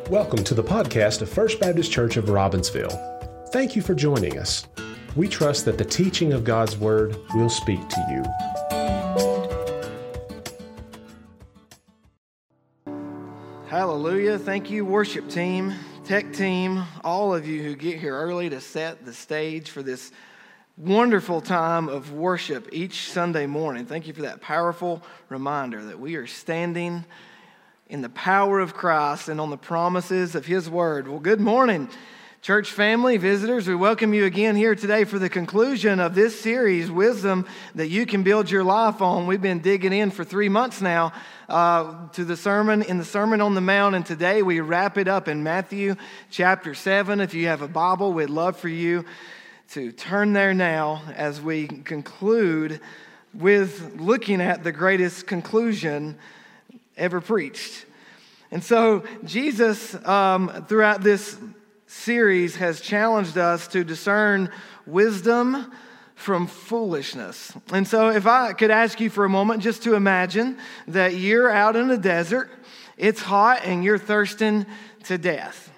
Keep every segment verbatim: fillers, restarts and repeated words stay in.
Welcome to the podcast of First Baptist Church of Robbinsville. Thank you for joining us. We trust that the teaching of God's Word will speak to you. Hallelujah. Thank you, worship team, tech team, all of you who get here early to set the stage for this wonderful time of worship each Sunday morning. Thank you for that powerful reminder that we are standing in the power of Christ and on the promises of His Word. Well, good morning, church family, visitors. We welcome you again here today for the conclusion of this series, Wisdom That You Can Build Your Life On. We've been digging in for three months now uh, to the sermon, in the Sermon on the Mount, and today we wrap it up in Matthew chapter seven. If you have a Bible, we'd love for you to turn there now as we conclude with looking at the greatest conclusion ever preached. And so Jesus, um, throughout this series, has challenged us to discern wisdom from foolishness. And so if I could ask you for a moment just to imagine that you're out in the desert, it's hot, and you're thirsting to death.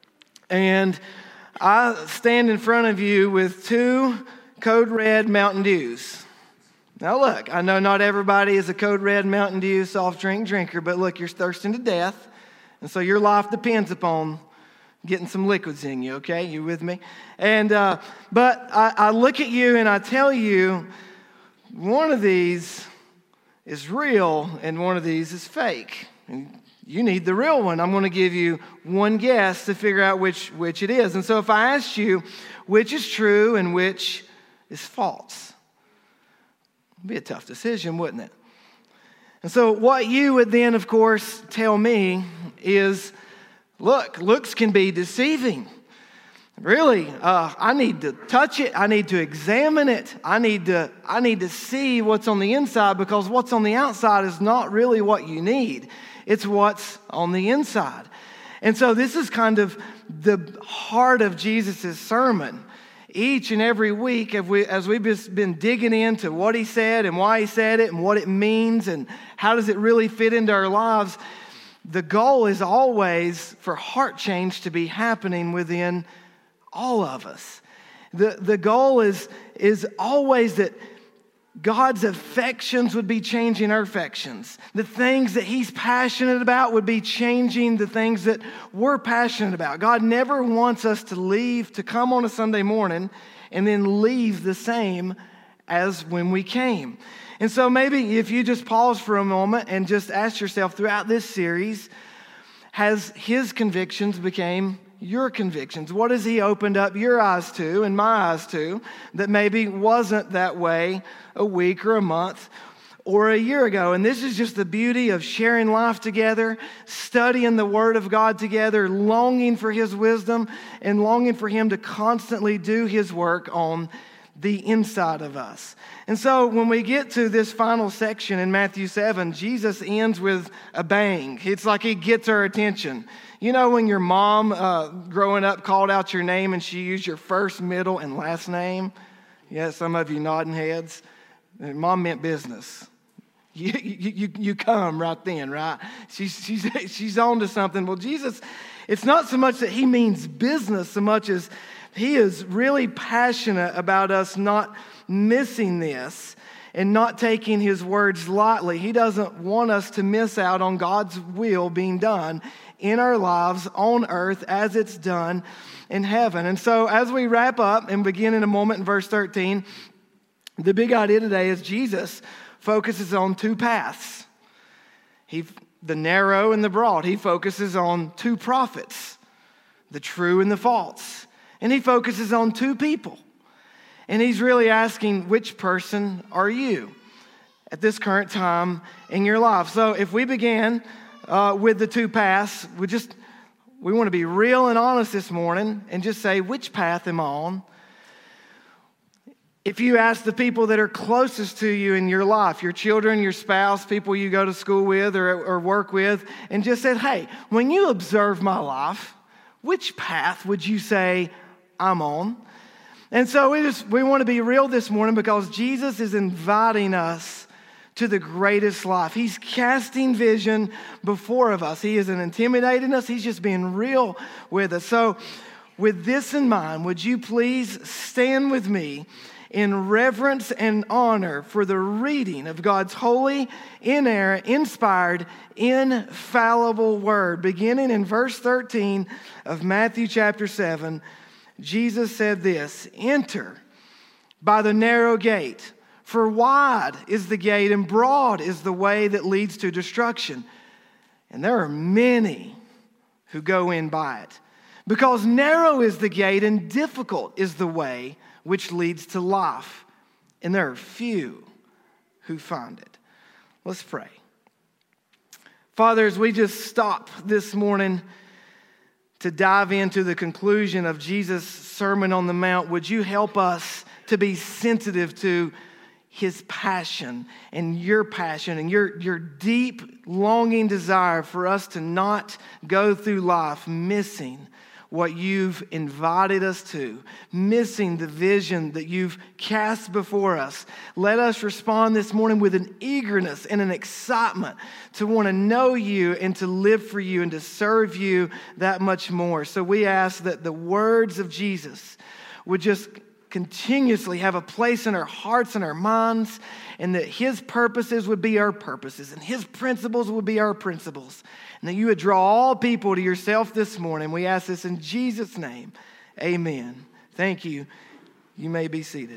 And I stand in front of you with two Code Red Mountain Dews. Now look, I know not everybody is a Code Red Mountain Dew soft drink drinker, but look, you're thirsting to death, and so your life depends upon getting some liquids in you, okay? You with me? And uh, but I, I look at you and I tell you, one of these is real and one of these is fake. And you need the real one. I'm going to give you one guess to figure out which, which it is. And so if I asked you which is true and which is false, it'd be a tough decision, wouldn't it? And so what you would then, of course, tell me is, look, looks can be deceiving. Really, uh, I need to touch it. I need to examine it. I need to, I need to see what's on the inside, because what's on the outside is not really what you need. It's what's on the inside. And so this is kind of the heart of Jesus' sermon. Each and every week, as, we, as we've just been digging into what He said and why He said it and what it means and how does it really fit into our lives, the goal is always for heart change to be happening within all of us. The, the goal is, is always that God's affections would be changing our affections. The things that He's passionate about would be changing the things that we're passionate about. God never wants us to leave, to come on a Sunday morning and then leave the same as when we came. And so maybe if you just pause for a moment and just ask yourself, throughout this series, has His convictions became your convictions? What has He opened up your eyes to and my eyes to that maybe wasn't that way a week or a month or a year ago? And this is just the beauty of sharing life together, studying the Word of God together, longing for His wisdom and longing for Him to constantly do His work on the inside of us. And so when we get to this final section in Matthew seven, Jesus ends with a bang. It's like He gets our attention. You know when your mom uh, growing up called out your name and she used your first, middle, and last name? Yeah, some of you nodding heads. Mom meant business. You, you, you, you come right then, right? She's, she's, she's on to something. Well, Jesus, it's not so much that He means business so much as He is really passionate about us not missing this and not taking His words lightly. He doesn't want us to miss out on God's will being done in our lives on earth as it's done in heaven. And so as we wrap up and begin in a moment in verse thirteen, the big idea today is Jesus focuses on two paths. He, the narrow and the broad. He focuses on two prophets, the true and the false. And He focuses on two people. And He's really asking, which person are you at this current time in your life? So if we begin uh, with the two paths, we just we want to be real and honest this morning and just say, which path am I on? If you ask the people that are closest to you in your life, your children, your spouse, people you go to school with or, or work with, and just said, hey, when you observe my life, which path would you say I'm on? And so we just we want to be real this morning because Jesus is inviting us to the greatest life. He's casting vision before of us. He isn't intimidating us. He's just being real with us. So with this in mind, would you please stand with me in reverence and honor for the reading of God's holy, inerrant, inspired, infallible word. Beginning in verse thirteen of Matthew chapter seven, Jesus said this, "Enter by the narrow gate, for wide is the gate and broad is the way that leads to destruction. And there are many who go in by it. Because narrow is the gate and difficult is the way which leads to life. And there are few who find it." Let's pray. Father, as we just stop this morning to dive into the conclusion of Jesus' Sermon on the Mount, would you help us to be sensitive to His passion and your passion and your, your deep longing desire for us to not go through life missing what you've invited us to, missing the vision that you've cast before us. Let us respond this morning with an eagerness and an excitement to want to know you and to live for you and to serve you that much more. So we ask that the words of Jesus would just continuously have a place in our hearts and our minds, and that His purposes would be our purposes and His principles would be our principles, and that you would draw all people to yourself this morning. We ask this in Jesus' name. Amen. Thank you. You may be seated.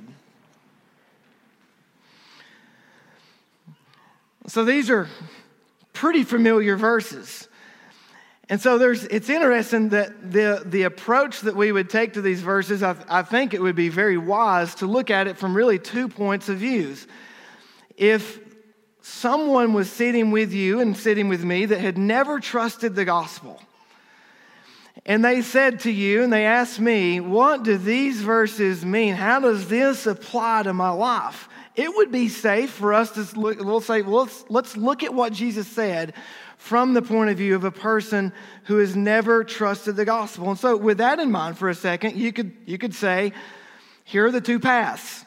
So these are pretty familiar verses. And so there's, it's interesting that the, the approach that we would take to these verses, I, I think it would be very wise to look at it from really two points of views. If someone was sitting with you and sitting with me that had never trusted the gospel, and they said to you and they asked me, what do these verses mean? How does this apply to my life? It would be safe for us to look, we'll say, well, let's, let's look at what Jesus said from the point of view of a person who has never trusted the gospel. And so with that in mind for a second, you could, you could say, here are the two paths.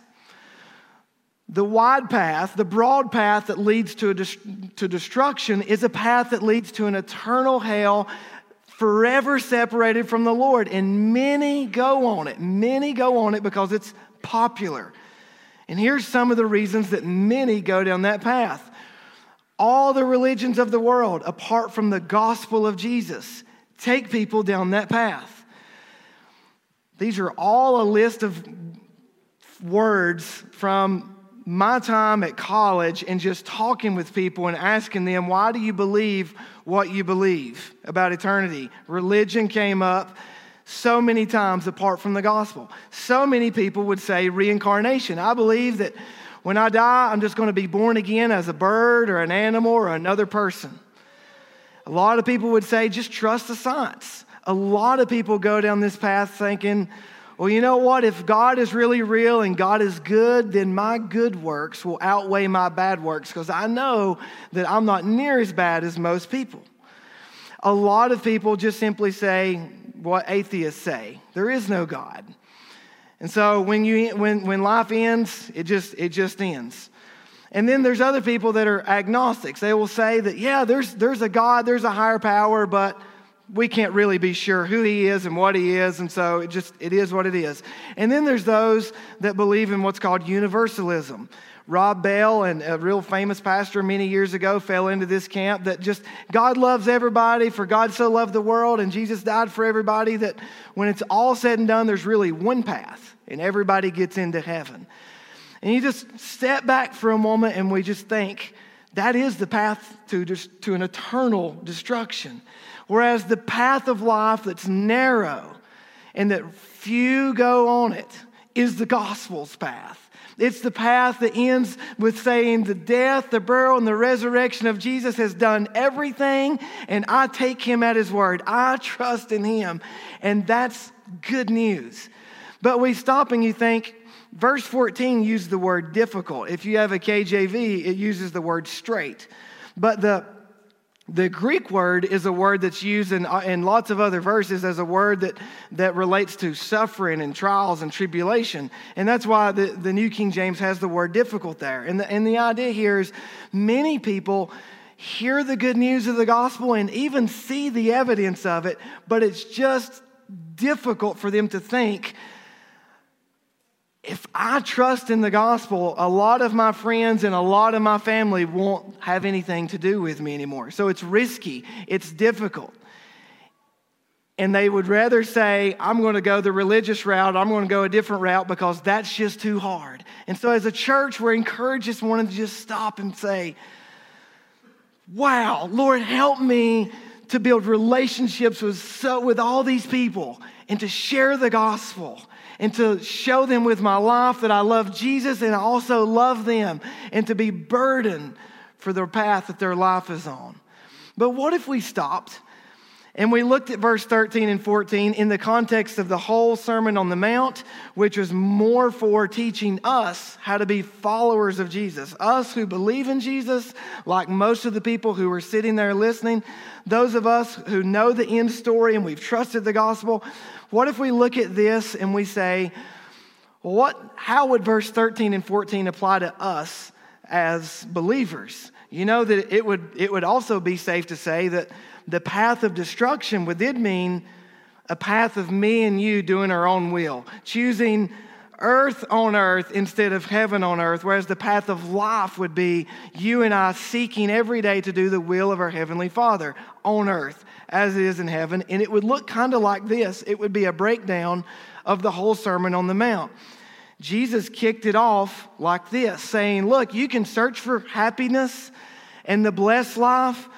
The wide path, the broad path that leads to, a to destruction is a path that leads to an eternal hell, forever separated from the Lord. And many go on it. Many go on it because it's popular. And here's some of the reasons that many go down that path. All the religions of the world, apart from the gospel of Jesus, take people down that path. These are all a list of words from my time at college and just talking with people and asking them, why do you believe what you believe about eternity? Religion came up so many times apart from the gospel. So many people would say reincarnation. I believe that when I die, I'm just going to be born again as a bird or an animal or another person. A lot of people would say, just trust the science. A lot of people go down this path thinking, well, you know what? If God is really real and God is good, then my good works will outweigh my bad works because I know that I'm not near as bad as most people. A lot of people just simply say what atheists say. There is no God. And so when you when when life ends, it just it just ends. And then there's other people that are agnostics. They will say that, yeah, there's there's a God, there's a higher power, but we can't really be sure who He is and what He is, and so it just it is what it is. And then there's those that believe in what's called universalism. Rob Bell, and a real famous pastor many years ago, fell into this camp that just God loves everybody, for God so loved the world, and Jesus died for everybody, that when it's all said and done, there's really one path, and everybody gets into heaven. And you just step back for a moment, and we just think, that is the path to, just, to an eternal destruction. Whereas the path of life that's narrow and that few go on it is the gospel's path. It's the path that ends with saying the death, the burial, and the resurrection of Jesus has done everything, and I take Him at His word. I trust in Him, and that's good news. But we stop and you think, verse fourteen used the word difficult. If you have a K J V, it uses the word straight. But the The Greek word is a word that's used in, in lots of other verses as a word that, that relates to suffering and trials and tribulation. And that's why the, the New King James has the word difficult there. And the, and the idea here is many people hear the good news of the gospel and even see the evidence of it, but it's just difficult for them to think, if I trust in the gospel, a lot of my friends and a lot of my family won't have anything to do with me anymore. So it's risky. It's difficult. And they would rather say, I'm going to go the religious route. I'm going to go a different route because that's just too hard. And so as a church, we're encouraged just wanting to just stop and say, wow, Lord, help me to build relationships with, so, with all these people and to share the gospel and to show them with my life that I love Jesus and I also love them, and to be burdened for the path that their life is on. But what if we stopped and we looked at verse thirteen and fourteen in the context of the whole Sermon on the Mount, which was more for teaching us how to be followers of Jesus. Us who believe in Jesus, like most of the people who were sitting there listening, those of us who know the end story and we've trusted the gospel. What if we look at this and we say, what? How would verse thirteen and fourteen apply to us as believers? You know that it would it would also be safe to say that the path of destruction would then mean a path of me and you doing our own will, choosing earth on earth instead of heaven on earth, whereas the path of life would be you and I seeking every day to do the will of our Heavenly Father on earth as it is in heaven. And it would look kind of like this. It would be a breakdown of the whole Sermon on the Mount. Jesus kicked it off like this, saying, look, you can search for happiness and the blessed life,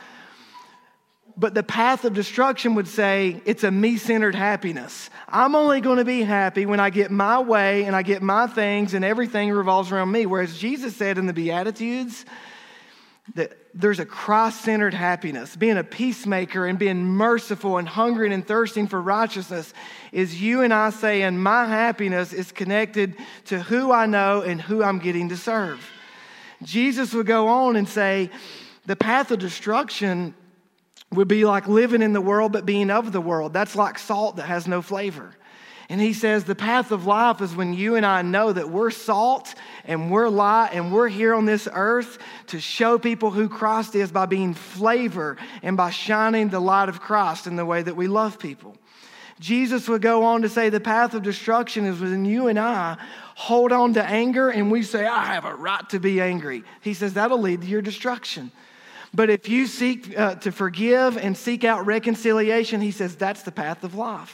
but the path of destruction would say it's a me-centered happiness. I'm only going to be happy when I get my way and I get my things and everything revolves around me. Whereas Jesus said in the Beatitudes that there's a Christ-centered happiness. Being a peacemaker and being merciful and hungering and thirsting for righteousness is you and I saying my happiness is connected to who I know and who I'm getting to serve. Jesus would go on and say the path of destruction would be like living in the world but being of the world. That's like salt that has no flavor. And he says the path of life is when you and I know that we're salt and we're light and we're here on this earth to show people who Christ is by being flavor and by shining the light of Christ in the way that we love people. Jesus would go on to say the path of destruction is when you and I hold on to anger and we say, I have a right to be angry. He says that'll lead to your destruction. But if you seek uh, to forgive and seek out reconciliation, he says that's the path of life.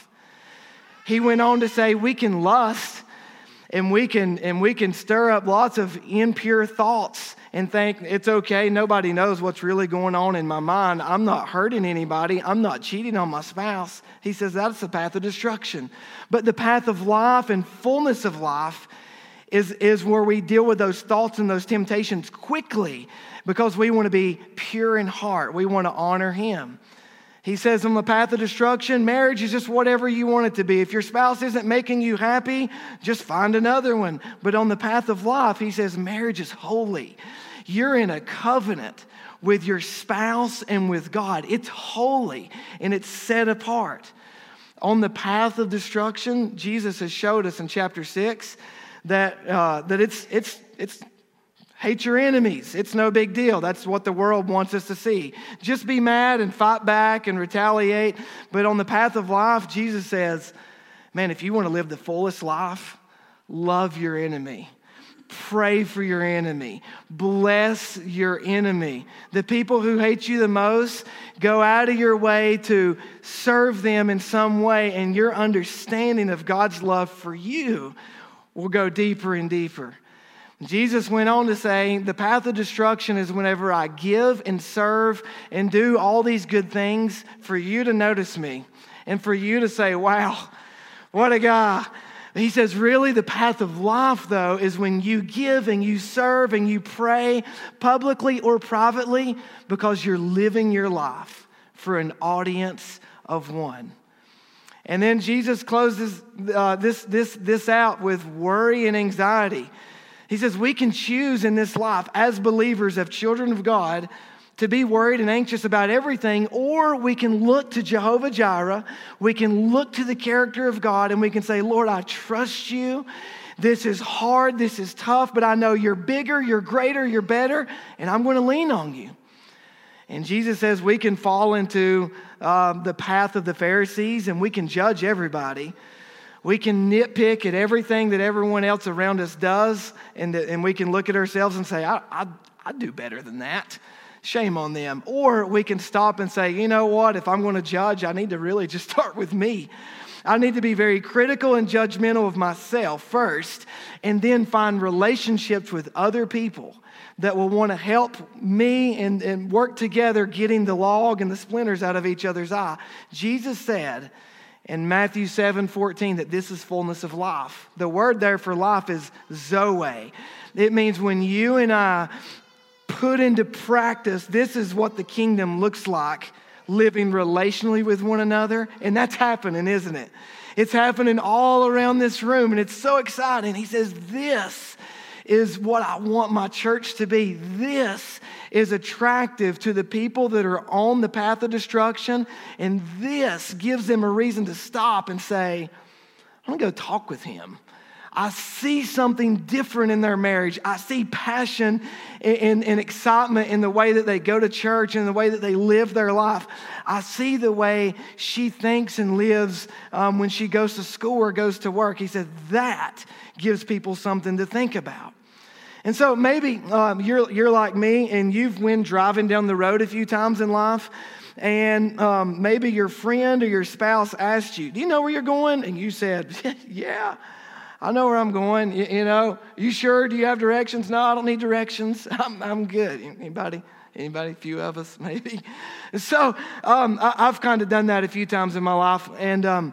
He went on to say we can lust and we can and we can stir up lots of impure thoughts and think it's okay. Nobody knows what's really going on in my mind. I'm not hurting anybody. I'm not cheating on my spouse. He says that's the path of destruction. But the path of life and fullness of life is, is where we deal with those thoughts and those temptations quickly because we want to be pure in heart. We want to honor him. He says on the path of destruction, marriage is just whatever you want it to be. If your spouse isn't making you happy, just find another one. But on the path of life, he says marriage is holy. You're in a covenant with your spouse and with God. It's holy and it's set apart. On the path of destruction, Jesus has showed us in chapter six that uh, that it's it's it's hate your enemies. It's no big deal. That's what the world wants us to see. Just be mad and fight back and retaliate. But on the path of life, Jesus says, man, if you want to live the fullest life, love your enemy. Pray for your enemy. Bless your enemy. The people who hate you the most, go out of your way to serve them in some way, and your understanding of God's love for you will go deeper and deeper. Jesus went on to say, the path of destruction is whenever I give and serve and do all these good things for you to notice me and for you to say, wow, what a guy. He says, really, the path of life, though, is when you give and you serve and you pray publicly or privately because you're living your life for an audience of one. And then Jesus closes uh, this, this, this out with worry and anxiety. He says we can choose in this life as believers of children of God to be worried and anxious about everything, or we can look to Jehovah Jireh. We can look to the character of God and we can say, Lord, I trust you. This is hard, this is tough, but I know you're bigger, you're greater, you're better, and I'm going to lean on you. And Jesus says we can fall into uh, the path of the Pharisees and we can judge everybody. We can nitpick at everything that everyone else around us does, and, and we can look at ourselves and say, I, I, I do better than that. Shame on them. Or we can stop and say, you know what, if I'm going to judge, I need to really just start with me. I need to be very critical and judgmental of myself first, and then find relationships with other people that will want to help me and, and work together getting the log and the splinters out of each other's eye. Jesus said in Matthew seven fourteen that this is fullness of life. The word there for life is Zoe. It means when you and I put into practice, this is what the kingdom looks like, living relationally with one another. And that's happening, isn't it? It's happening all around this room, and it's so exciting. He says, this is what I want my church to be. This is attractive to the people that are on the path of destruction, and this gives them a reason to stop and say, I'm going to go talk with him. I see something different in their marriage. I see passion and, and, and excitement in the way that they go to church and the way that they live their life. I see the way she thinks and lives um, when she goes to school or goes to work. He said that gives people something to think about. And so maybe um, you're, you're like me and you've been driving down the road a few times in life, and um, maybe your friend or your spouse asked you, do you know where you're going? And you said, yeah. I know where I'm going. You, you know, you sure? Do you have directions? No, I don't need directions. I'm, I'm good. Anybody? Anybody? A few of us, maybe. So um, I, I've kind of done that a few times in my life. And um,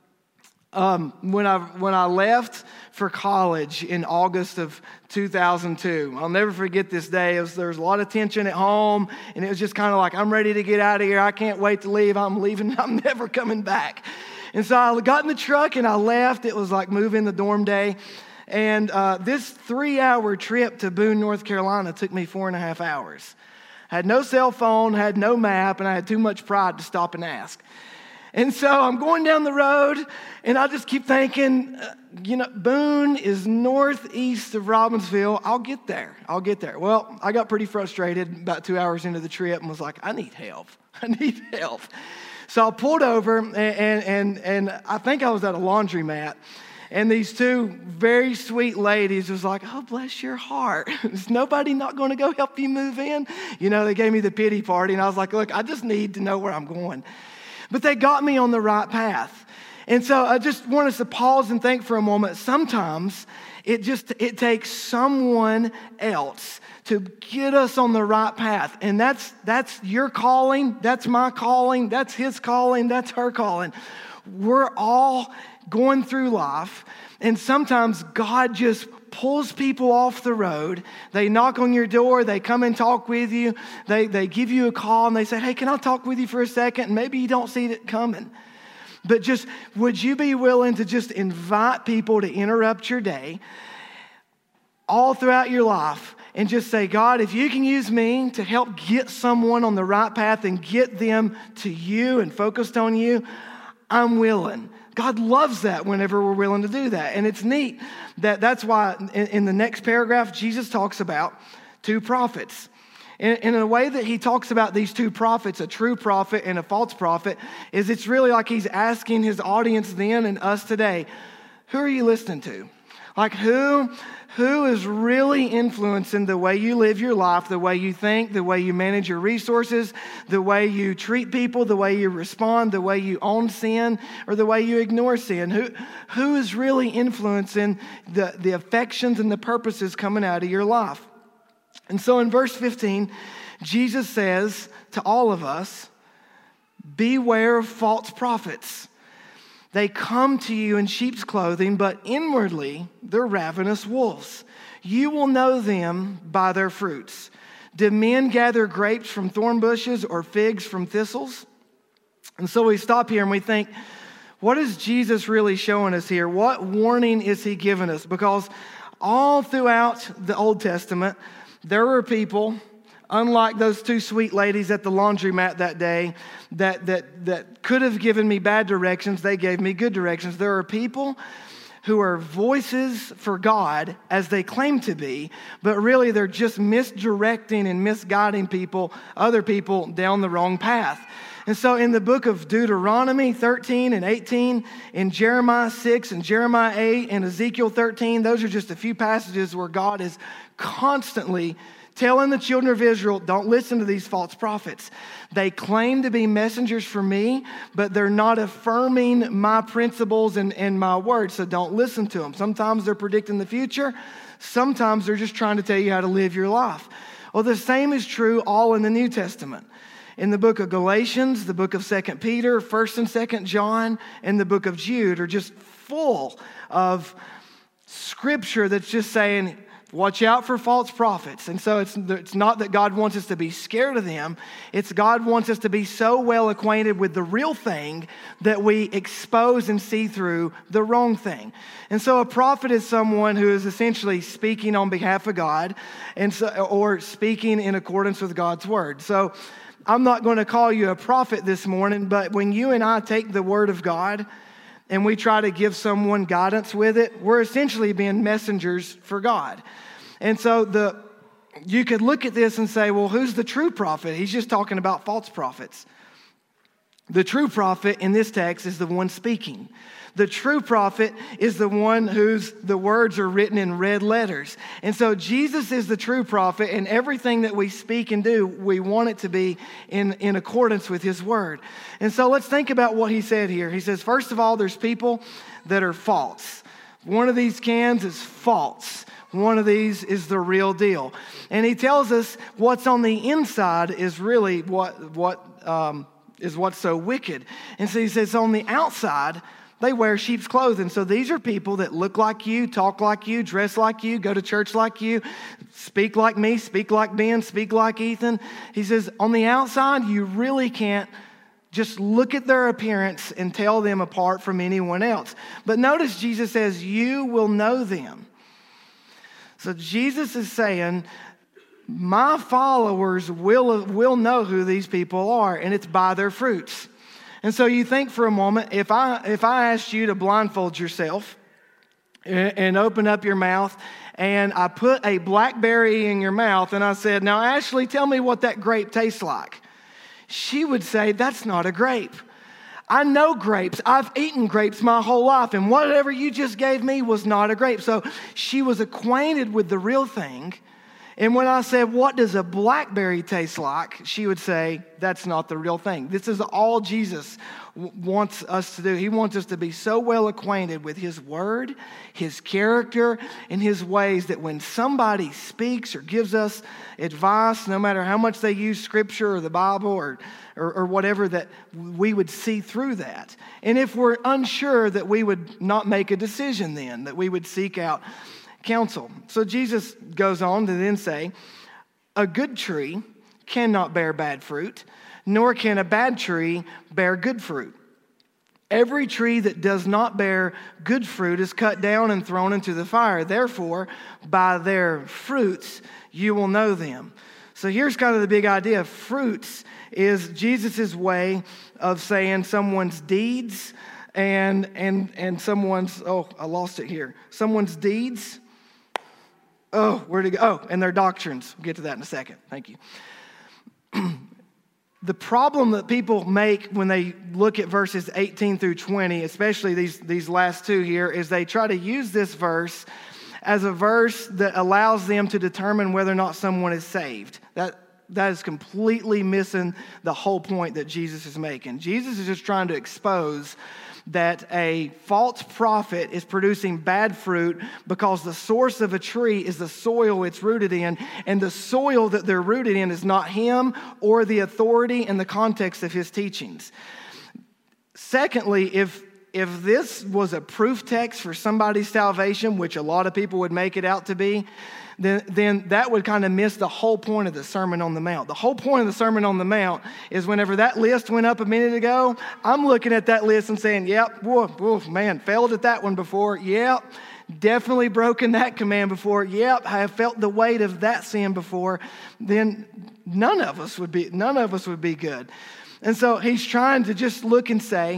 um, when I when I left for college in August of two thousand two, I'll never forget this day. It was, there was a lot of tension at home, and it was just kind of like, I'm ready to get out of here. I can't wait to leave. I'm leaving. I'm never coming back. And so I got in the truck and I left. It was like moving the dorm day. And uh, this three-hour trip to Boone, North Carolina took me four and a half hours. I had no cell phone, had no map, and I had too much pride to stop and ask. And so I'm going down the road, and I just keep thinking, uh, you know, Boone is northeast of Robbinsville. I'll get there. I'll get there. Well, I got pretty frustrated about two hours into the trip and was like, I need help. I need help. So I pulled over, and, and, and I think I was at a laundromat, and these two very sweet ladies was like, oh, bless your heart. Is nobody not going to go help you move in? You know, they gave me the pity party, and I was like, look, I just need to know where I'm going. But they got me on the right path. And so I just want us to pause and think for a moment. Sometimes it just, it takes someone else to get us on the right path. And that's that's your calling, that's my calling, that's his calling, that's her calling. We're all going through life, and sometimes God just pulls people off the road. They knock on your door, they come and talk with you, they, they give you a call, and they say, hey, can I talk with you for a second? And maybe you don't see it coming. But just, would you be willing to just invite people to interrupt your day all throughout your life, and just say, God, if you can use me to help get someone on the right path and get them to you and focused on you, I'm willing. God loves that whenever we're willing to do that. And it's neat that that's why in, in the next paragraph, Jesus talks about two prophets. In, in a way that he talks about these two prophets, a true prophet and a false prophet, is it's really like he's asking his audience then and us today, who are you listening to? Like who, who is really influencing the way you live your life, the way you think, the way you manage your resources, the way you treat people, the way you respond, the way you own sin, or the way you ignore sin? Who, who is really influencing the, the affections and the purposes coming out of your life? And so in verse fifteen, Jesus says to all of us, beware of false prophets. They come to you in sheep's clothing, but inwardly they're ravenous wolves. You will know them by their fruits. Do men gather grapes from thorn bushes or figs from thistles? And so we stop here and we think, what is Jesus really showing us here? What warning is he giving us? Because all throughout the Old Testament, there were people Unlike those two sweet ladies at the laundromat that day that, that, that could have given me bad directions, they gave me good directions. There are people who are voices for God as they claim to be, but really they're just misdirecting and misguiding people, other people, down the wrong path. And so in the book of Deuteronomy thirteen and eighteen, in Jeremiah six and Jeremiah eight and Ezekiel thirteen, those are just a few passages where God is constantly telling the children of Israel, don't listen to these false prophets. They claim to be messengers for me, but they're not affirming my principles and, and my words, so don't listen to them. Sometimes they're predicting the future. Sometimes they're just trying to tell you how to live your life. Well, the same is true all in the New Testament. In the book of Galatians, the book of Second Peter, First and Second John, and the book of Jude are just full of scripture that's just saying, watch out for false prophets. And so it's, it's not that God wants us to be scared of them. It's God wants us to be so well acquainted with the real thing that we expose and see through the wrong thing. And so a prophet is someone who is essentially speaking on behalf of God and so, or speaking in accordance with God's word. So I'm not going to call you a prophet this morning, but when you and I take the word of God and we try to give someone guidance with it, we're essentially being messengers for God. And so the you could look at this and say, well, who's the true prophet? He's just talking about false prophets. The true prophet in this text is the one speaking. The true prophet is the one whose the words are written in red letters. And so Jesus is the true prophet, and everything that we speak and do, we want it to be in, in accordance with his word. And so let's think about what he said here. He says, first of all, there's people that are false. One of these cans is false. One of these is the real deal. And he tells us what's on the inside is really what, what um, is what's so wicked. And so he says on the outside, they wear sheep's clothing. So these are people that look like you, talk like you, dress like you, go to church like you, speak like me, speak like Ben, speak like Ethan. He says on the outside, you really can't just look at their appearance and tell them apart from anyone else. But notice Jesus says, you will know them. So Jesus is saying, my followers will, will know who these people are, and it's by their fruits. And so you think for a moment, if I if I asked you to blindfold yourself and, and open up your mouth, and I put a blackberry in your mouth, and I said, now Ashley, tell me what that grape tastes like. She would say, that's not a grape. I know grapes. I've eaten grapes my whole life, and whatever you just gave me was not a grape. So she was acquainted with the real thing. And when I said, what does a blackberry taste like? She would say, that's not the real thing. This is all Jesus w- wants us to do. He wants us to be so well acquainted with his word, his character, and his ways that when somebody speaks or gives us advice, no matter how much they use scripture or the Bible or, or, or whatever, that we would see through that. And if we're unsure, that we would not make a decision then, that we would seek out counsel. So Jesus goes on to then say, a good tree cannot bear bad fruit, nor can a bad tree bear good fruit. Every tree that does not bear good fruit is cut down and thrown into the fire. Therefore, by their fruits, you will know them. So here's kind of the big idea. Fruits is Jesus' way of saying someone's deeds and, and, and someone's, oh, I lost it here. Someone's deeds. Oh, where'd it go? Oh, and their doctrines. We'll get to that in a second. Thank you. The problem that people make when they look at verses eighteen through twenty, especially these, these last two here, is they try to use this verse as a verse that allows them to determine whether or not someone is saved. That That is completely missing the whole point that Jesus is making. Jesus is just trying to expose that a false prophet is producing bad fruit because the source of a tree is the soil it's rooted in, and the soil that they're rooted in is not him or the authority and the context of his teachings. Secondly, if if this was a proof text for somebody's salvation, which a lot of people would make it out to be, then, then that would kind of miss the whole point of the Sermon on the Mount. The whole point of the Sermon on the Mount is whenever that list went up a minute ago, I'm looking at that list and saying, yep, whoa, whoa, man, failed at that one before. Yep, definitely broken that command before. Yep, I have felt the weight of that sin before. Then none of us would be, none of us would be good. And so he's trying to just look and say,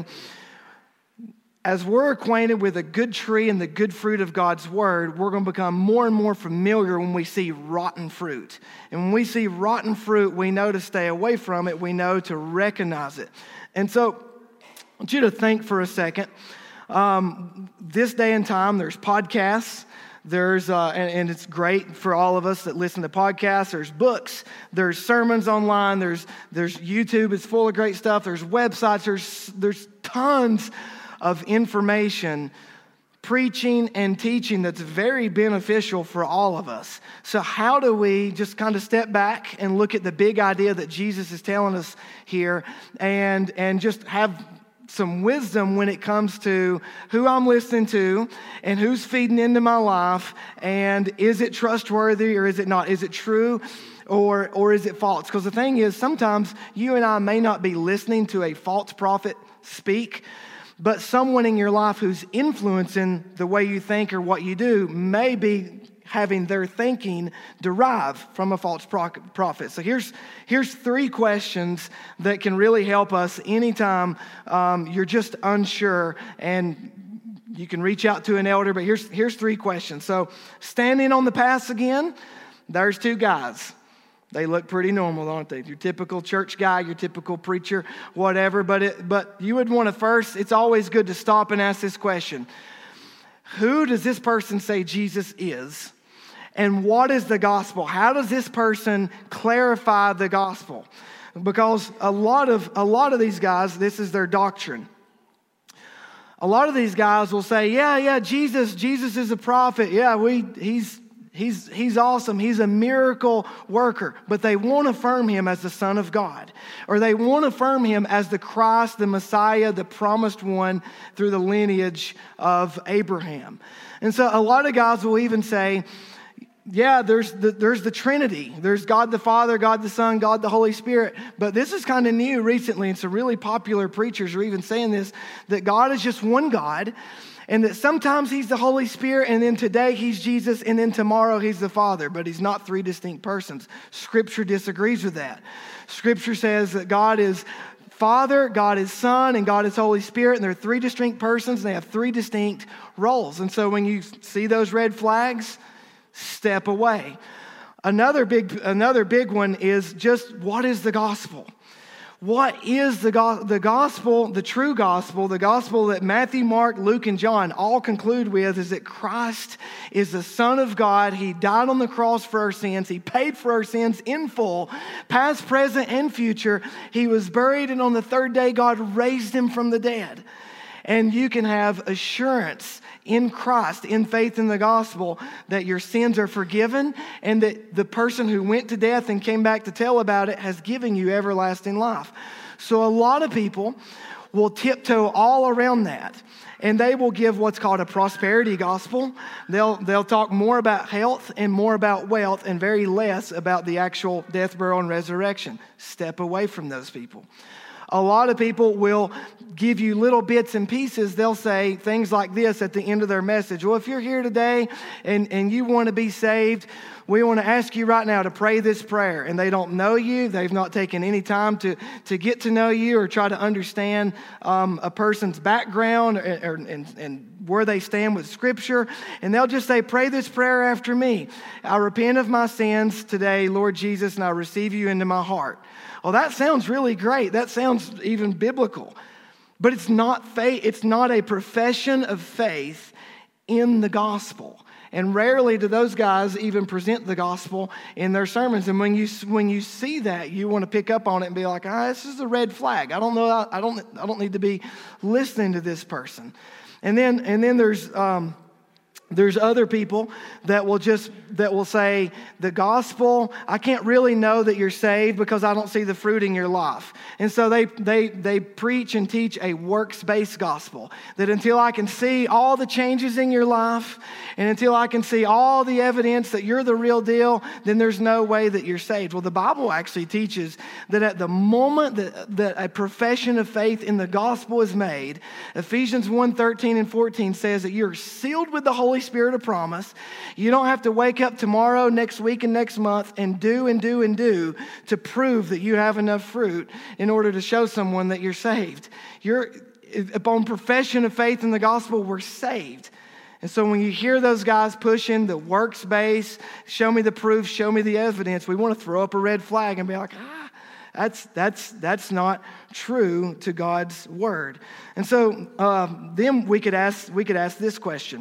as we're acquainted with the good tree and the good fruit of God's word, we're going to become more and more familiar when we see rotten fruit. And when we see rotten fruit, we know to stay away from it. We know to recognize it. And so I want you to think for a second. Um, this day and time, there's podcasts. There's, uh, and, and it's great for all of us that listen to podcasts. There's books. There's sermons online. There's, there's YouTube. It's full of great stuff. There's websites. There's, there's tons of information, preaching and teaching that's very beneficial for all of us. So how do we just kind of step back and look at the big idea that Jesus is telling us here and, and just have some wisdom when it comes to who I'm listening to and who's feeding into my life, and is it trustworthy or is it not? Is it true or or is it false? Because the thing is, sometimes you and I may not be listening to a false prophet speak, but someone in your life who's influencing the way you think or what you do may be having their thinking derive from a false prophet. So here's here's three questions that can really help us anytime um, you're just unsure, and you can reach out to an elder, but here's here's three questions. So standing on the paths again, there's two guys. They look pretty normal, don't they? Your typical church guy, your typical preacher, whatever, but it, but you would want to first, it's always good to stop and ask this question. Who does this person say Jesus is? And what is the gospel? How does this person clarify the gospel? Because a lot of a lot of these guys, this is their doctrine. A lot of these guys will say, yeah, yeah, Jesus, Jesus is a prophet. Yeah, we he's he's he's awesome. He's a miracle worker. But they won't affirm him as the Son of God. Or they won't affirm him as the Christ, the Messiah, the promised one through the lineage of Abraham. And so a lot of guys will even say, yeah, there's the, there's the Trinity. There's God the Father, God the Son, God the Holy Spirit. But this is kind of new recently, and some really popular preachers are even saying this, that God is just one God, and that sometimes he's the Holy Spirit, and then today he's Jesus, and then tomorrow he's the Father, but he's not three distinct persons. Scripture disagrees with that. Scripture says that God is Father, God is Son, and God is Holy Spirit, and they're three distinct persons, and they have three distinct roles. And so when you see those red flags, step away. Another big, another big one is just, what is the gospel? What is the, go- the gospel, the true gospel, the gospel that Matthew, Mark, Luke, and John all conclude with is that Christ is the Son of God. He died on the cross for our sins. He paid for our sins in full, past, present, and future. He was buried, and on the third day, God raised him from the dead. And you can have assurance in Christ, in faith in the gospel, that your sins are forgiven and that the person who went to death and came back to tell about it has given you everlasting life. So a lot of people will tiptoe all around that, and they will give what's called a prosperity gospel. They'll, they'll talk more about health and more about wealth and very less about the actual death, burial, and resurrection. Step away from those people. A lot of people will give you little bits and pieces. They'll say things like this at the end of their message. Well, if you're here today and, and you want to be saved, we want to ask you right now to pray this prayer. And they don't know you. They've not taken any time to, to get to know you or try to understand um, a person's background or, or, and, and where they stand with Scripture. And they'll just say, pray this prayer after me. I repent of my sins today, Lord Jesus, and I receive you into my heart. Well, that sounds really great. That sounds even biblical. But it's not faith. It's not a profession of faith in the gospel. And rarely do those guys even present the gospel in their sermons. And when you when you see that, you want to pick up on it and be like, ah, this is a red flag. I don't know. I don't. I don't need to be listening to this person. And then and then there's. Um, There's other people that will just, that will say, the gospel, I can't really know that you're saved because I don't see the fruit in your life. And so they they they preach and teach a works-based gospel, that until I can see all the changes in your life and until I can see all the evidence that you're the real deal, then there's no way that you're saved. Well, the Bible actually teaches that at the moment that, that a profession of faith in the gospel is made, Ephesians one thirteen and fourteen says that you're sealed with the Holy Holy Spirit of promise. You don't have to wake up tomorrow, next week, and next month and do and do and do to prove that you have enough fruit in order to show someone that you're saved. You're, upon profession of faith in the gospel, we're saved. And so when you hear those guys pushing the works base, show me the proof, show me the evidence, we want to throw up a red flag and be like, ah, that's that's that's not true to God's word. And so uh, then we could ask we could ask this question: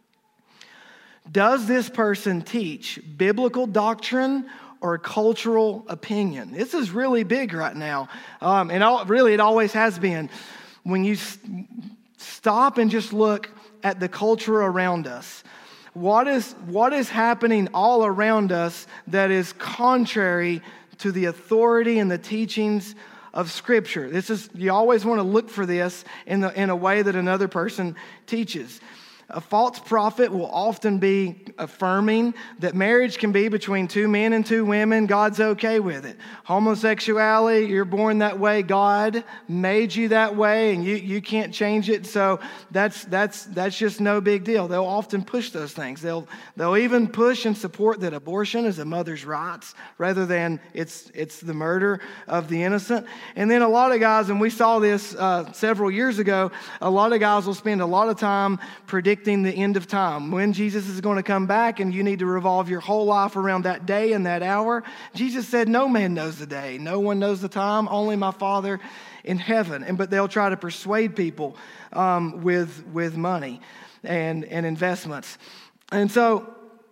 does this person teach biblical doctrine or cultural opinion? This is really big right now, um, and all, really it always has been. When you st- stop and just look at the culture around us, what is what is happening all around us that is contrary to the authority and the teachings of Scripture? This is, you always want to look for this in the in a way that another person teaches. A false prophet will often be affirming that marriage can be between two men and two women. God's okay with it. Homosexuality, you're born that way. God made you that way, and you, you can't change it. So that's that's that's just no big deal. They'll often push those things. They'll they'll even push and support that abortion is a mother's rights rather than it's it's the murder of the innocent. And then a lot of guys, and we saw this uh, several years ago, a lot of guys will spend a lot of time predicting the end of time, when Jesus is going to come back, and you need to revolve your whole life around that day and that hour. Jesus said, no man knows the day, no one knows the time, only my Father in heaven. And but they'll try to persuade people um, with with money and and investments. And so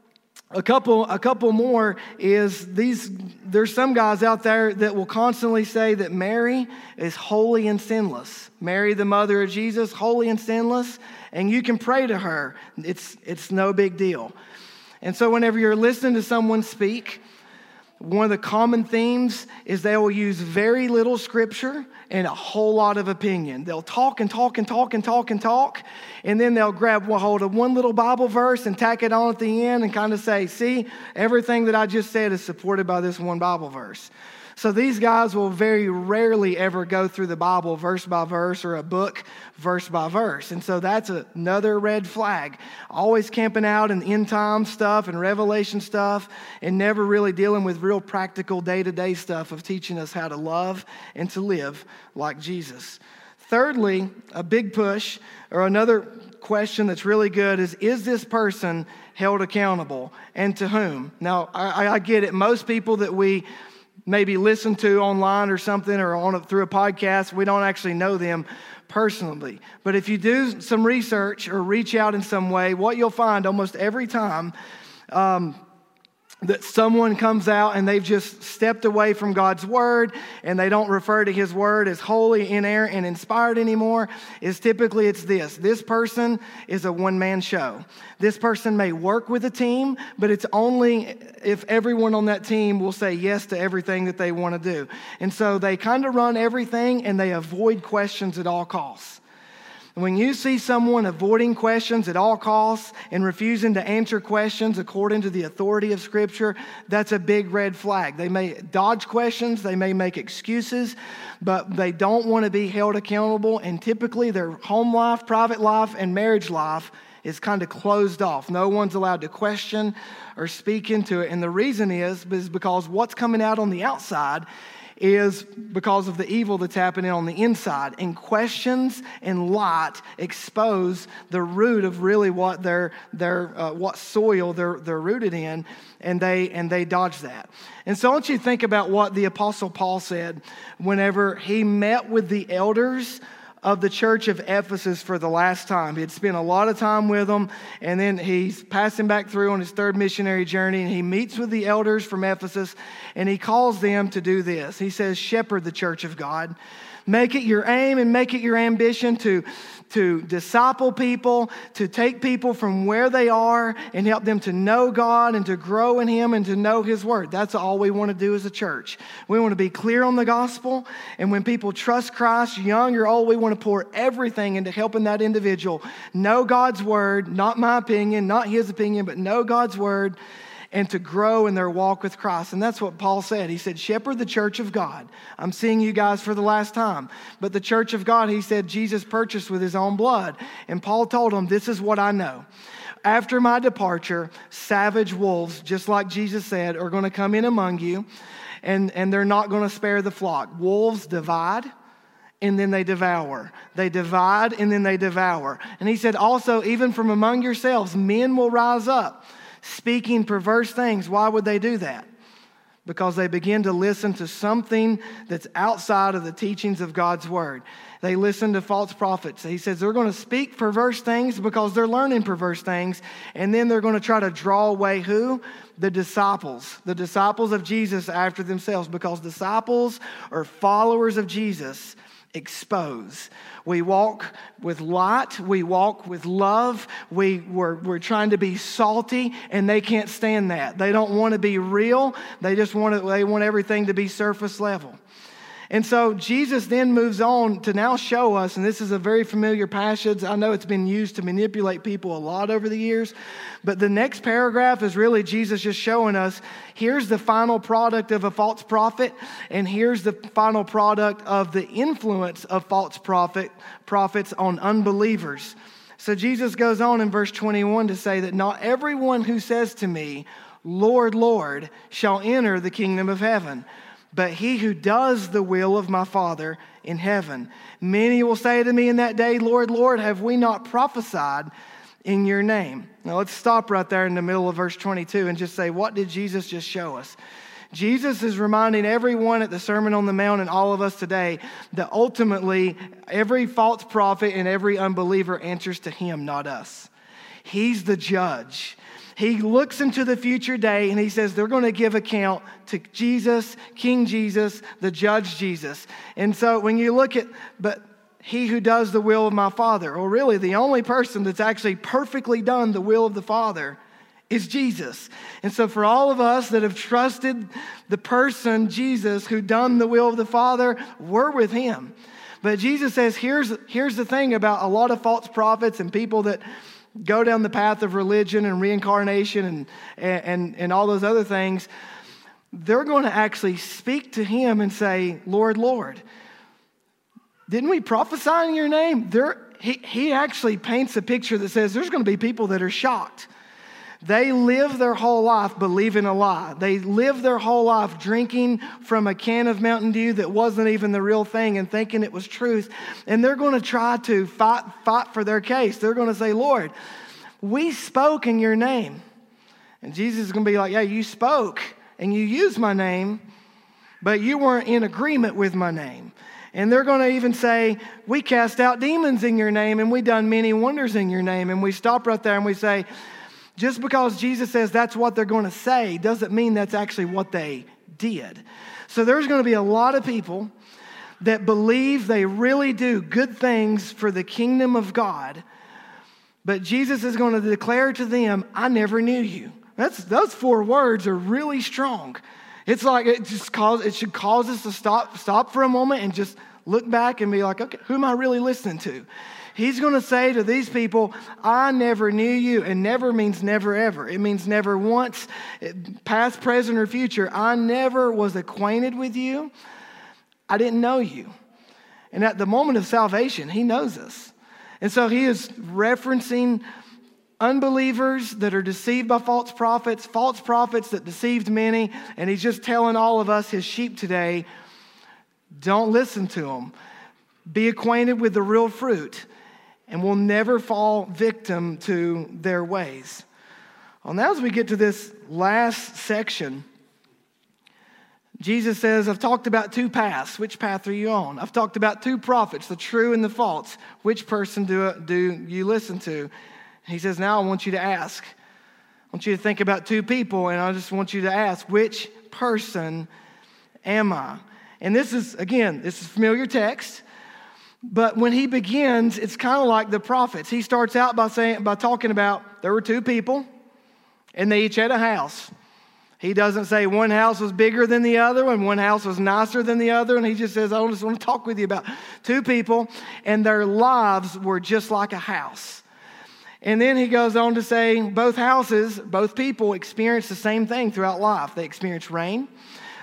A couple, a couple more is these, there's some guys out there that will constantly say that Mary is holy and sinless. Mary, the mother of Jesus, holy and sinless, and you can pray to her. It's, it's no big deal. And so whenever you're listening to someone speak, one of the common themes is they will use very little scripture and a whole lot of opinion. They'll talk and talk and talk and talk and talk, and then they'll grab hold of one little Bible verse and tack it on at the end and kind of say, see, everything that I just said is supported by this one Bible verse. So these guys will very rarely ever go through the Bible verse by verse or a book verse by verse. And so that's another red flag. Always camping out in end time stuff and Revelation stuff and never really dealing with real practical day-to-day stuff of teaching us how to love and to live like Jesus. Thirdly, a big push or another question that's really good is, is this person held accountable, and to whom? Now, I, I get it. Most people that we maybe listen to online or something or on a, through a podcast, we don't actually know them personally. But if you do some research or reach out in some way, what you'll find almost every time um, that someone comes out and they've just stepped away from God's word and they don't refer to his word as holy, inerrant, and inspired anymore, is typically it's this. This person is a one-man show. This person may work with a team, but it's only if everyone on that team will say yes to everything that they want to do. And so they kind of run everything and they avoid questions at all costs. When you see someone avoiding questions at all costs and refusing to answer questions according to the authority of Scripture, that's a big red flag. They may dodge questions, they may make excuses, but they don't want to be held accountable, and typically their home life, private life, and marriage life is kind of closed off. No one's allowed to question or speak into it, and the reason is, is because what's coming out on the outside is because of the evil that's happening on the inside. And questions and light expose the root of really what they're, they're uh, what soil they're they're rooted in, and they and they dodge that. And so I want you to think about what the Apostle Paul said whenever he met with the elders of the church of Ephesus for the last time. He had spent a lot of time with them, and then he's passing back through on his third missionary journey, and he meets with the elders from Ephesus, and he calls them to do this. He says, shepherd the church of God. Make it your aim and make it your ambition to, to disciple people, to take people from where they are and help them to know God and to grow in Him and to know His Word. That's all we want to do as a church. We want to be clear on the gospel, and when people trust Christ, young or old, we want to pour everything into helping that individual know God's Word, not my opinion, not his opinion, but know God's Word, and to grow in their walk with Christ. And that's what Paul said. He said, shepherd the church of God. I'm seeing you guys for the last time. But the church of God, he said, Jesus purchased with his own blood. And Paul told them, this is what I know. after my departure, savage wolves, just like Jesus said, are going to come in among you, and, and they're not going to spare the flock. Wolves divide, and then they devour. They divide, and then they devour. And he said also, even from among yourselves, men will rise up, speaking perverse things. Why would they do that? Because they begin to listen to something that's outside of the teachings of God's word. They listen to false prophets. He says they're going to speak perverse things because they're learning perverse things. And then they're going to try to draw away who? The disciples. The disciples of Jesus after themselves. Because disciples or followers of Jesus expose. We walk with light. We walk with love. We, we're, we're trying to be salty, and they can't stand that. They don't want to be real. They just want to, they want everything to be surface level. And so Jesus then moves on to now show us, and this is a very familiar passage. I know it's been used to manipulate people a lot over the years, but the next paragraph is really Jesus just showing us, here's the final product of a false prophet, and here's the final product of the influence of false prophet prophets on unbelievers. So Jesus goes on in verse twenty-one to say that not everyone who says to me, Lord, Lord, shall enter the kingdom of heaven, but he who does the will of my Father in heaven. Many will say to me in that day, Lord, Lord, have we not prophesied in your name? Now let's stop right there in the middle of verse twenty-two and just say, what did Jesus just show us? Jesus is reminding everyone at the Sermon on the Mount and all of us today that ultimately every false prophet and every unbeliever answers to him, not us. He's the judge. He looks into the future day and he says they're going to give account to Jesus, King Jesus, the judge Jesus. And so when you look at, but he who does the will of my Father, or really the only person that's actually perfectly done the will of the Father is Jesus. And so for all of us that have trusted the person, Jesus, who done the will of the Father, we're with him. But Jesus says, here's, here's the thing about a lot of false prophets and people that go down the path of religion and reincarnation and, and, and all those other things. They're going to actually speak to him and say, Lord, Lord, didn't we prophesy in your name? There, he, he actually paints a picture that says there's going to be people that are shocked. They live their whole life believing a lie. They live their whole life drinking from a can of Mountain Dew that wasn't even the real thing and thinking it was truth. And they're going to try to fight, fight for their case. They're going to say, Lord, we spoke in your name. And Jesus is going to be like, yeah, you spoke and you used my name, but you weren't in agreement with my name. And they're going to even say, we cast out demons in your name and we done many wonders in your name. And we stop right there and we say, just because Jesus says that's what they're going to say doesn't mean that's actually what they did. So there's going to be a lot of people that believe they really do good things for the kingdom of God, but Jesus is going to declare to them, I never knew you. That's, those four words are really strong. It's like it just cause, it should cause us to stop, stop for a moment and just look back and be like, okay, who am I really listening to? He's going to say to these people, I never knew you. And never means never ever. It means never once, past, present, or future. I never was acquainted with you. I didn't know you. And at the moment of salvation, he knows us. And so he is referencing unbelievers that are deceived by false prophets, false prophets that deceived many. And he's just telling all of us, his sheep today, don't listen to them. Be acquainted with the real fruit, and we'll never fall victim to their ways. Well, now as we get to this last section, Jesus says, I've talked about two paths. Which path are you on? I've talked about two prophets, the true and the false. Which person do, do you listen to? He says, now I want you to ask. I want you to think about two people, and I just want you to ask, which person am I? And this is, again, this is familiar text. But when he begins, it's kind of like the prophets. He starts out by saying, by talking about there were two people, and they each had a house. He doesn't say one house was bigger than the other, and one house was nicer than the other. And he just says, I just want to talk with you about two people, and their lives were just like a house. And then he goes on to say, both houses, both people experience the same thing throughout life. They experience rain.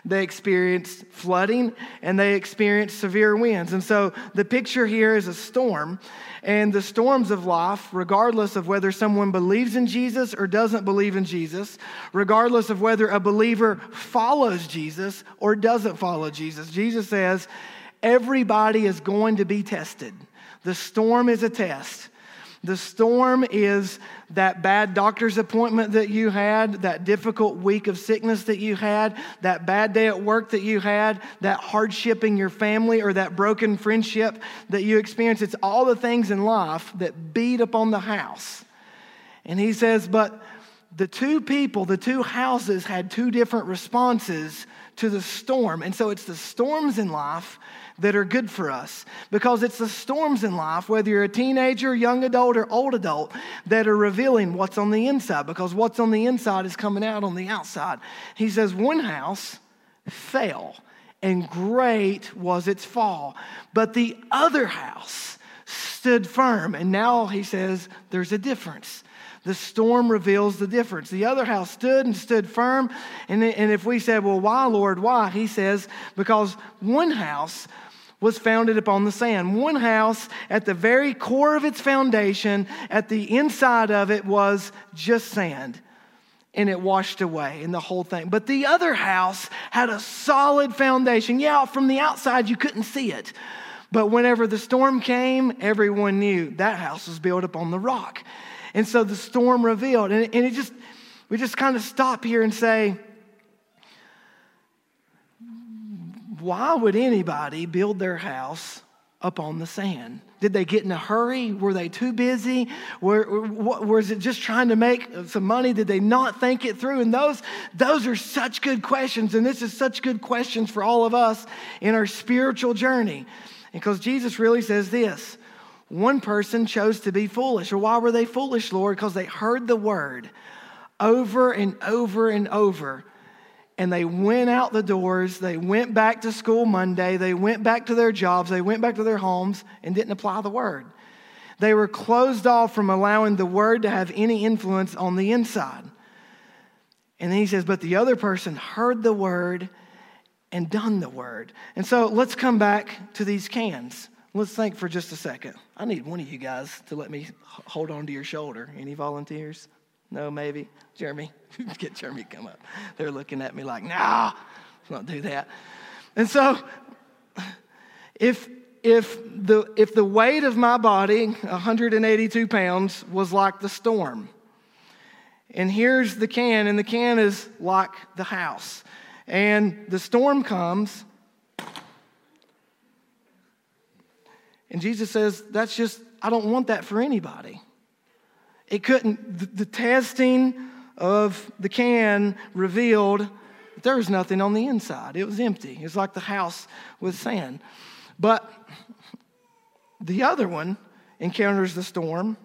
They experienced flooding, and they experienced severe winds. And so the picture here is a storm. And the storms of life, regardless of whether someone believes in Jesus or doesn't believe in Jesus, regardless of whether a believer follows Jesus or doesn't follow Jesus, Jesus says everybody is going to be tested. The storm is a test. The storm is that bad doctor's appointment that you had, that difficult week of sickness that you had, that bad day at work that you had, that hardship in your family, or that broken friendship that you experienced. It's all the things in life that beat upon the house. And he says, but the two people, the two houses had two different responses to the storm. And so it's the storms in life that are good for us, because it's the storms in life, whether you're a teenager, young adult, or old adult, that are revealing what's on the inside, because what's on the inside is coming out on the outside. He says one house fell, and great was its fall, but the other house stood firm. And now he says there's a difference. The storm reveals the difference. The other house stood and stood firm. And, and if we said, well, why, Lord, why? He says, because one house was founded upon the sand. One house, at the very core of its foundation, at the inside of it was just sand. And it washed away, and the whole thing. But the other house had a solid foundation. Yeah, from the outside you couldn't see it. But whenever the storm came, everyone knew that house was built upon the rock. And so the storm revealed. And, and it just, we just kind of stop here and say, why would anybody build their house up on the sand? Did they get in a hurry? Were they too busy? Were, was it just trying to make some money? Did they not think it through? And those, those are such good questions. And this is such good questions for all of us in our spiritual journey. Because Jesus really says this. One person chose to be foolish. Or why were they foolish, Lord? Because they heard the word over and over and over. And they went out the doors. They went back to school Monday. They went back to their jobs. They went back to their homes and didn't apply the word. They were closed off from allowing the word to have any influence on the inside. And then he says, but the other person heard the word and done the word. And so let's come back to these cans. Let's think for just a second. I need one of you guys to let me hold on to your shoulder. Any volunteers? No, maybe? Jeremy? Get Jeremy to come up. They're looking at me like, nah, let's not do that. And so if if the if the weight of my body, one hundred eighty-two pounds, was like the storm, and here's the can, and the can is like the house, and the storm comes, and Jesus says, that's just, I don't want that for anybody. It couldn't, the, the testing of the can revealed that there was nothing on the inside. It was empty. It was like the house with sand. But the other one encounters the storm,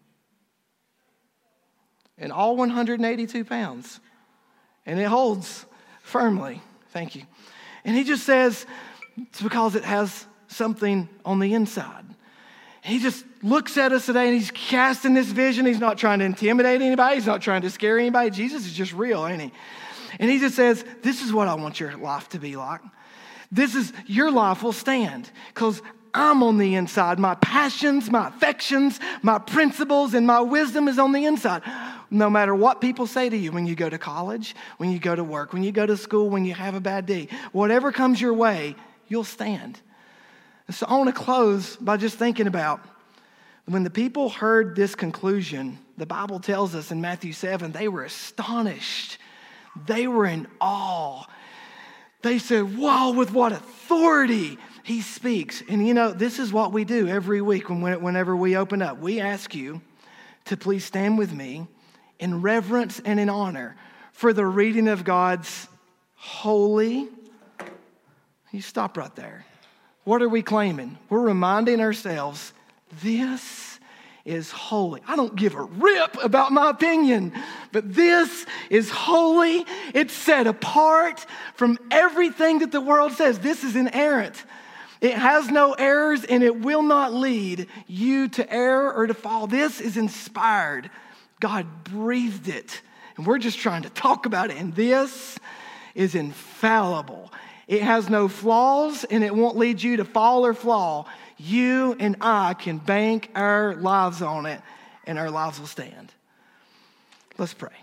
and all one hundred eighty-two pounds. And it holds firmly. Thank you. And he just says, it's because it has something on the inside. He just looks at us today and he's casting this vision. He's not trying to intimidate anybody. He's not trying to scare anybody. Jesus is just real, ain't he? And he just says, this is what I want your life to be like. This is, your life will stand because I'm on the inside. My passions, my affections, my principles, and my wisdom is on the inside. No matter what people say to you when you go to college, when you go to work, when you go to school, when you have a bad day, whatever comes your way, you'll stand. So I want to close by just thinking about when the people heard this conclusion, the Bible tells us in Matthew seven, they were astonished. They were in awe. They said, wow, with what authority he speaks. And you know, this is what we do every week when, whenever we open up. We ask you to please stand with me in reverence and in honor for the reading of God's holy. You stop right there. What are we claiming? We're reminding ourselves, this is holy. I don't give a rip about my opinion, but this is holy. It's set apart from everything that the world says. This is inerrant. It has no errors, and it will not lead you to error or to fall. This is inspired. God breathed it, and we're just trying to talk about it. And this is infallible. It has no flaws, and it won't lead you to fall or flaw. You and I can bank our lives on it, and our lives will stand. Let's pray.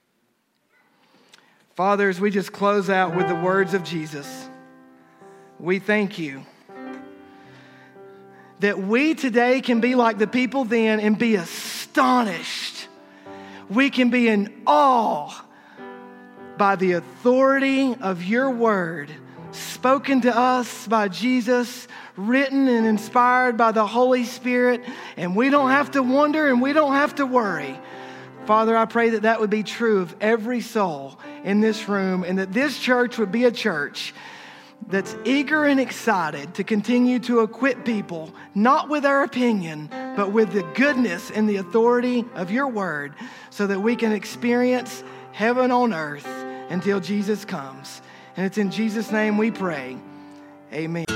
Father, as we just close out with the words of Jesus, we thank you that we today can be like the people then and be astonished. We can be in awe by the authority of your word, spoken to us by Jesus, written and inspired by the Holy Spirit, and we don't have to wonder and we don't have to worry. Father, I pray that that would be true of every soul in this room, and that this church would be a church that's eager and excited to continue to equip people, not with our opinion, but with the goodness and the authority of your word, so that we can experience heaven on earth until Jesus comes. And it's in Jesus' name we pray. Amen.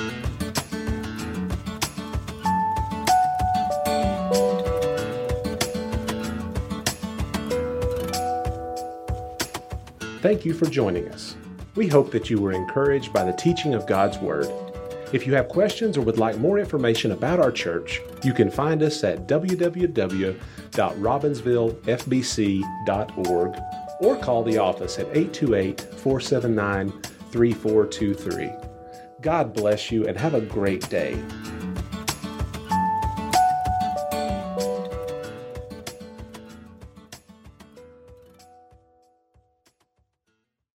Thank you for joining us. We hope that you were encouraged by the teaching of God's Word. If you have questions or would like more information about our church, you can find us at w w w dot robbinsville f b c dot org or call the office at eight two eight, four seven nine, three four two three. God bless you and have a great day.